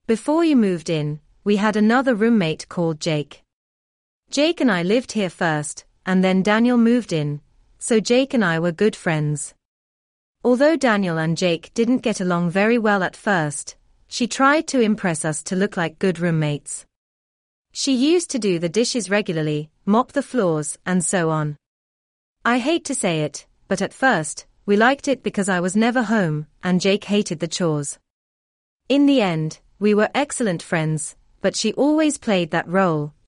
Before you moved in, we had another roommate called Jake. Jake and I lived here first, and then Daniel moved in, so Jake and I were good friends. Although Daniel and Jake didn't get along very well at first, she tried to impress us to look like good roommates. She used to do the dishes regularly, mop the floors, and so on. I hate to say it, but at first, we liked it because I was never home, and Jake hated the chores. In the end, we were excellent friends, but she always played that role,